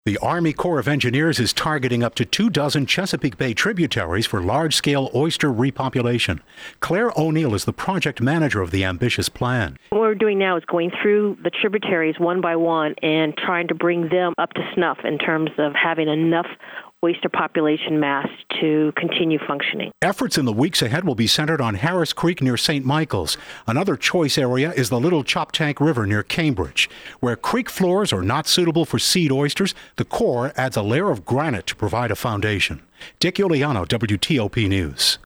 The Army Corps of Engineers is targeting up to 24 Chesapeake Bay tributaries for large-scale oyster repopulation. Claire O'Neill is the project manager of the ambitious plan. What we're doing now is going through the tributaries one by one and trying to bring them up to snuff in terms of having enough oyster population mass to continue functioning. Efforts in the weeks ahead will be centered on Harris Creek near St. Michael's. Another choice area is the Little Choptank River near Cambridge. Where creek floors are not suitable for seed oysters, the Corps adds a layer of granite to provide a foundation. Dick Iuliano, WTOP News.